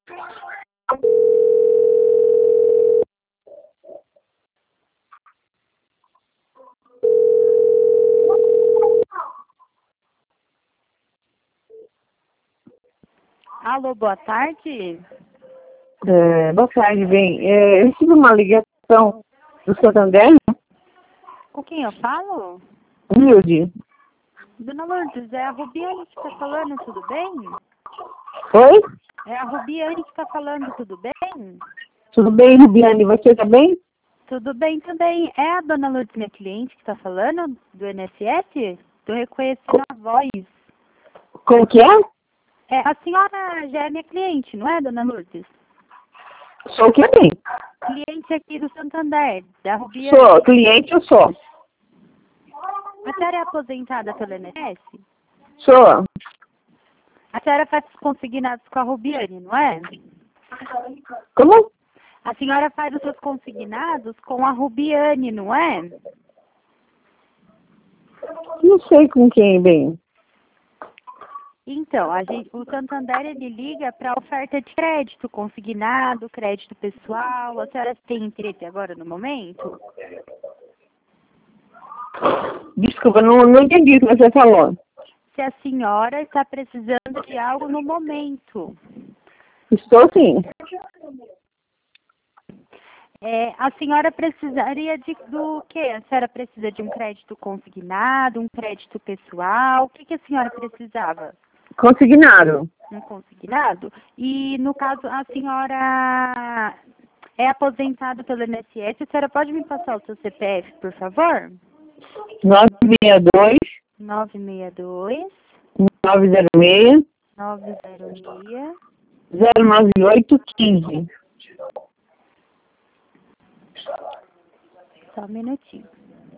Alô, boa tarde. Boa tarde, bem. Eu tive uma ligação do Santander, né? Com quem eu falo? Humilde. Dona Lourdes, é a Rubiane que está falando, tudo bem? Oi? É a Rubiane que está falando, tudo bem? Tudo bem, Rubiane? Você tá bem? Tudo bem também. É a Dona Lourdes, minha cliente, que está falando do INSS? Estou reconhecendo a voz. Como que é? A senhora já é minha cliente, não é, Dona Lourdes? Sou o que bem? Cliente aqui do Santander, da Rubiane. Sou, cliente eu sou. A senhora é aposentada pelo INSS? Sou. A senhora faz os consignados com a Rubiane, não é? Como? A senhora faz os seus consignados com a Rubiane, não é? Não sei com quem, bem. Então, o Santander, ele liga para oferta de crédito consignado, crédito pessoal. A senhora tem interesse agora no momento? Desculpa, não entendi o que você falou. Se a senhora está precisando de algo no momento. Estou sim. A senhora precisaria do quê? A senhora precisa de um crédito consignado, um crédito pessoal? O que a senhora precisava? Consignado. Um consignado? E, no caso, a senhora é aposentada pelo INSS. A senhora pode me passar o seu CPF, por favor? 962 962 906 906 098 15. Só um minutinho.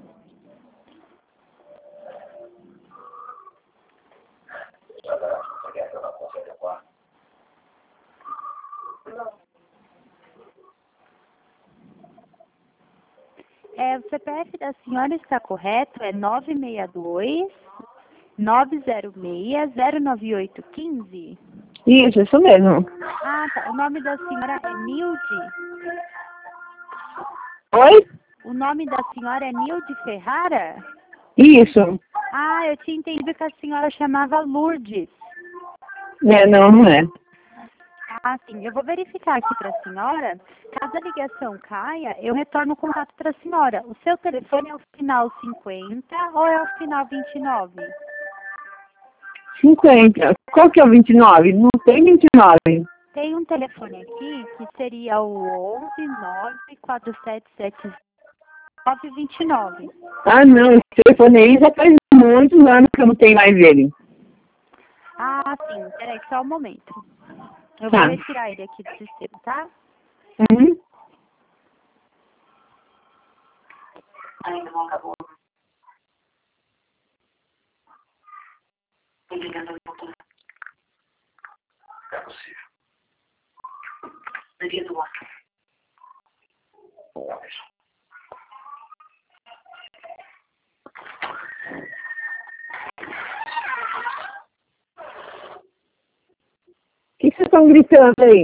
O CPF da senhora está correto? É 962 906 098 15? Isso mesmo. Ah, tá. O nome da senhora é Nilde? Oi? O nome da senhora é Nilde Ferrara? Isso. Ah, eu tinha entendido que a senhora chamava Lourdes. Não é. Ah, sim. Eu vou verificar aqui para a senhora. Caso a ligação caia, eu retorno o contato para a senhora. O seu telefone é o final 50 ou é o final 29? 50. Qual que é o 29? Não tem 29. Tem um telefone aqui que seria o 11 94777 929. Ah, não. Esse telefone aí já faz muitos anos que eu não tenho mais ele. Ah, sim. Peraí, só um momento. Eu Tá. vou retirar ele aqui do sistema, tá? Uhum. Ainda não acabou. Ligando no futuro. É possível. Daria do ar. O que vocês estão gritando aí?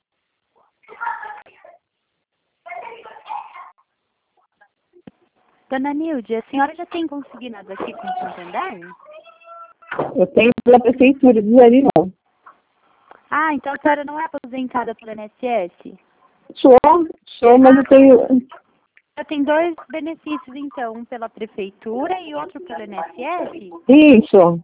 Dona Nilde, a senhora já tem consignado aqui com o Santander? Eu tenho pela prefeitura de Jarirão. Ah, então a senhora não é aposentada pelo INSS? Sou, mas eu tenho... Já tem dois benefícios, então. Um pela prefeitura e outro pelo INSS? Isso.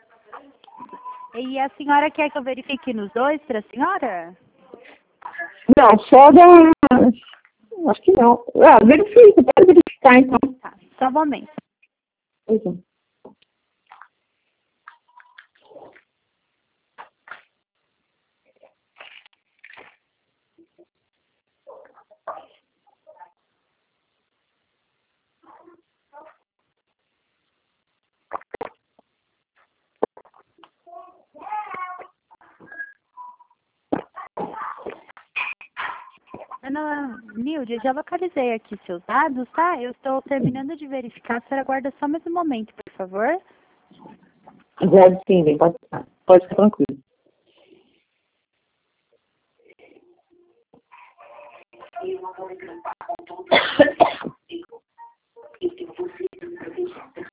E a senhora quer que eu verifique nos dois para a senhora? Não, só da... Acho que não. Ah, verifica, pode verificar então. Tá, só um momento. Pois é. Dona Nilde, eu já localizei aqui seus dados, tá? Eu estou terminando de verificar. A senhora aguarda só mais um momento, por favor. Deve sim, bem, pode ficar tranquilo. eu não vou me preocupar com tudo. Eu vou ser protegida.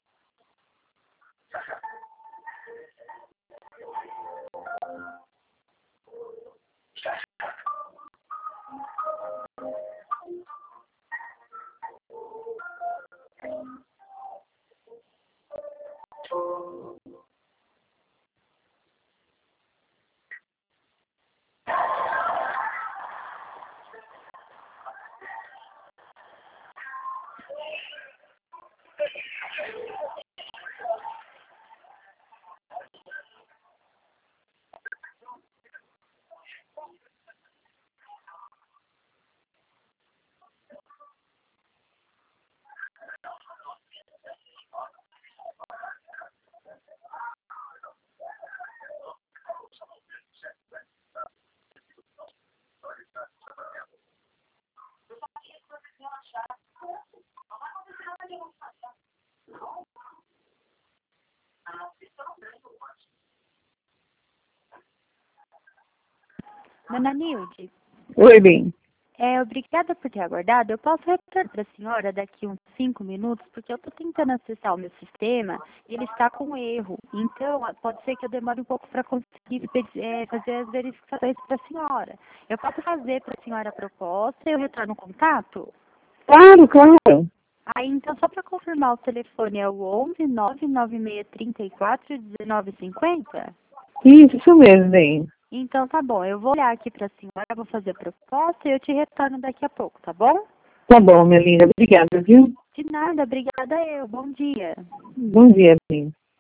Dona Nilde, Oi, bem. obrigada por ter aguardado. Eu posso retornar para a senhora daqui uns 5 minutos, porque eu estou tentando acessar o meu sistema e ele está com erro. Então, pode ser que eu demore um pouco para conseguir fazer as verificações para a senhora. Eu posso fazer para a senhora a proposta e eu retorno o contato? Claro, claro. Aí, então, só para confirmar, o telefone é o 11 99634 1950? Isso mesmo, bem. Então, tá bom. Eu vou olhar aqui para a senhora, vou fazer a proposta e eu te retorno daqui a pouco, tá bom? Tá bom, minha linda. Obrigada, viu? De nada, obrigada eu. Bom dia. Bom dia, bem.